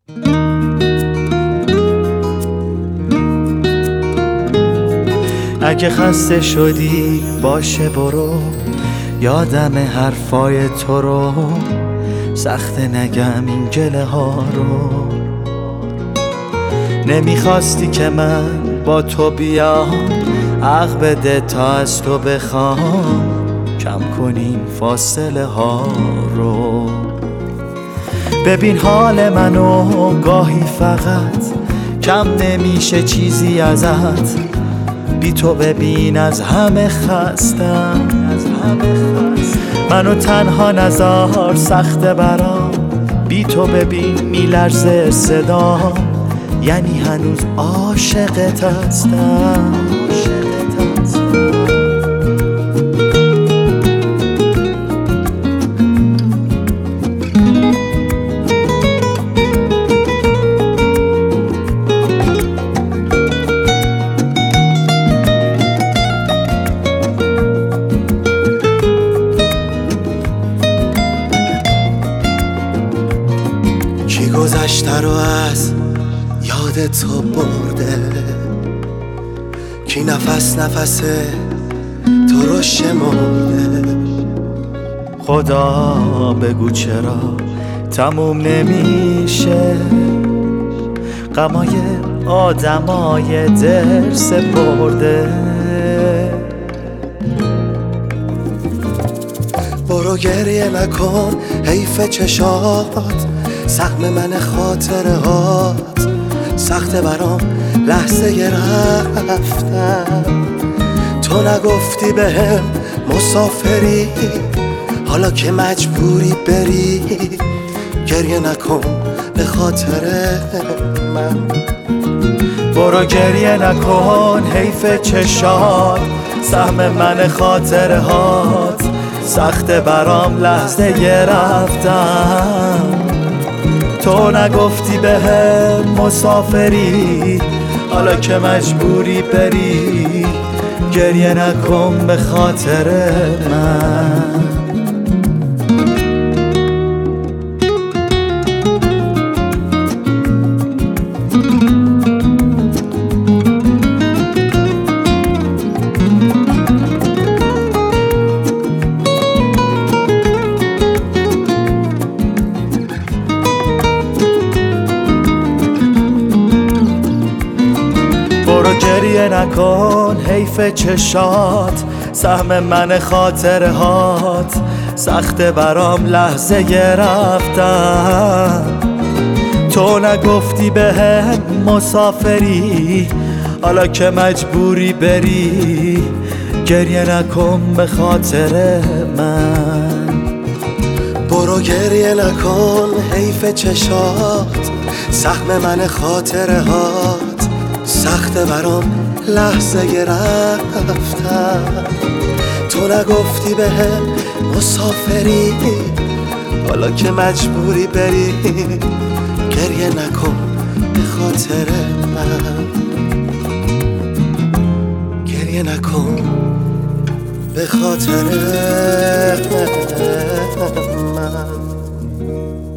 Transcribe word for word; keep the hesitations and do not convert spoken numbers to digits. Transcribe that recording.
اگه خسته شدی باشه برو، یادم حرفای تو رو، سخته نگم این گله ها رو. نمیخواستی که من با تو بیام، عقل بده تا از تو بخوام، کم کنیم فاصله ها رو. ببین حال منو گاهی فقط کم نمیشه چیزی ازت، بی تو ببین از همه خستم. منو تنها نذار سخته برام، بی تو ببین میلرزه صدام، یعنی هنوز عاشقت هستم. کی گذشته رو از یاد تو برده، کی نفس نفس تو رو شمرده. خدا بگو چرا تموم نمیشه، غمای آدمای دل سپرده. برو گریه نکن حیف چشات، سهم من خاطره هات، سخته برام لحظه رفتن. تو نگفتی بهم مسافری، حالا که مجبوری بری، گریه نکن به خاطر من. برو گریه نکن حیف چشات، سهم من خاطره هات، سخته برام لحظه رفتن. تو نگفتی بهم مسافری، حالا که مجبوری بری، گریه نکن به خاطر من. برو گریه نکن حیف چشات، سهم من خاطره هات، سخته برام لحظه رفتن. تو نگفتی بهم مسافری، حالا که مجبوری بری، گریه نکن به خاطر من. برو گریه نکن حیف چشات، سهم من خاطره هات، سخته برام لحظه رفتن. تو نگفتی بهم مسافری، حالا که مجبوری بری، گریه نکن به خاطر من. گریه نکن به خاطر من.